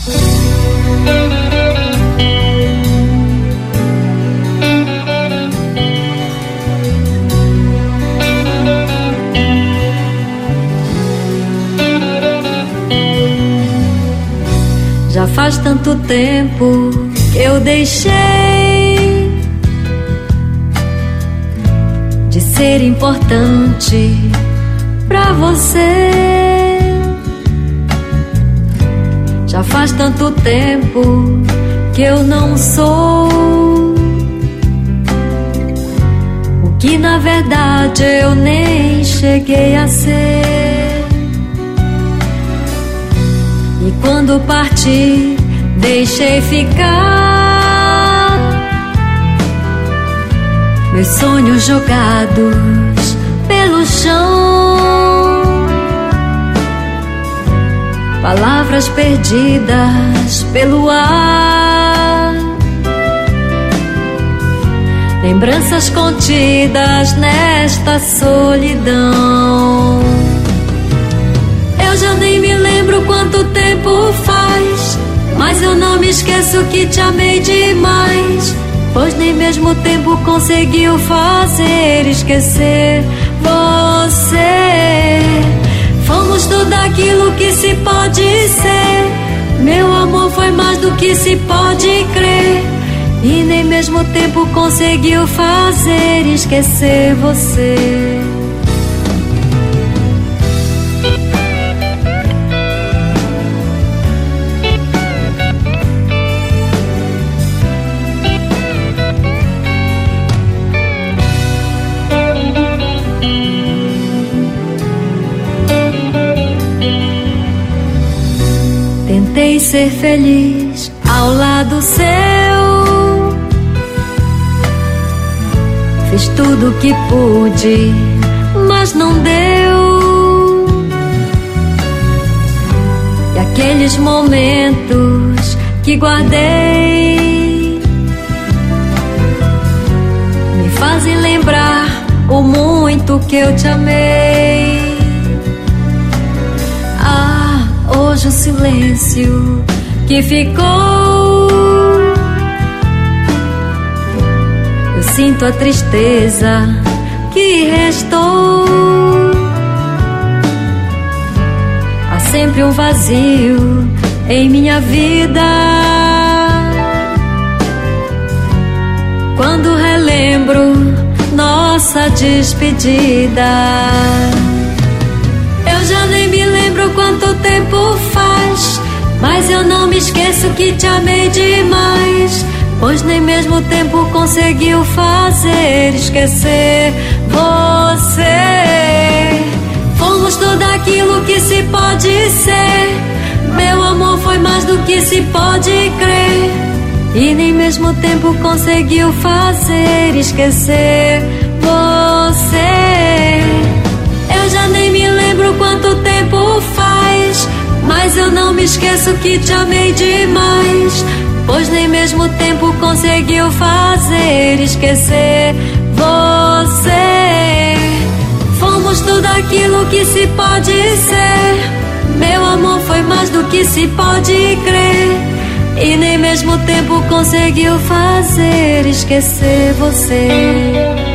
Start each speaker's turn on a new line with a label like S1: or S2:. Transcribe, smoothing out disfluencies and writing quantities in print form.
S1: Já faz tanto tempo que eu deixei de ser importante pra você. Já faz tanto tempo que eu não sou o que na verdade eu nem cheguei a ser. E quando parti, deixei ficar meus sonhos jogados pelo chão, palavras perdidas pelo ar, lembranças contidas nesta solidão. Eu já nem me lembro quanto tempo faz, mas eu não me esqueço que te amei demais, pois nem mesmo o tempo conseguiu fazer esquecer você. Fomos tudo aquilo que se pode ser, meu amor foi mais do que se pode crer, e nem mesmo o tempo conseguiu fazer esquecer você. Tentei ser feliz ao lado seu, fiz tudo o que pude, mas não deu. E aqueles momentos que guardei me fazem lembrar o muito que eu te amei. Hoje o silêncio que ficou, eu sinto a tristeza que restou. Há sempre um vazio em minha vida quando relembro nossa despedida. Eu já nem me lembro quanto tempo faz, mas eu não me esqueço que te amei demais, pois nem mesmo o tempo conseguiu fazer esquecer você. Fomos tudo aquilo que se pode ser, meu amor foi mais do que se pode crer, e nem mesmo o tempo conseguiu fazer esquecer você. Eu já nem me lembro quanto tempo faz, mas eu não me esqueço que te amei demais, pois nem mesmo o tempo conseguiu fazer esquecer você. Fomos tudo aquilo que se pode ser, meu amor foi mais do que se pode crer, e nem mesmo o tempo conseguiu fazer esquecer você.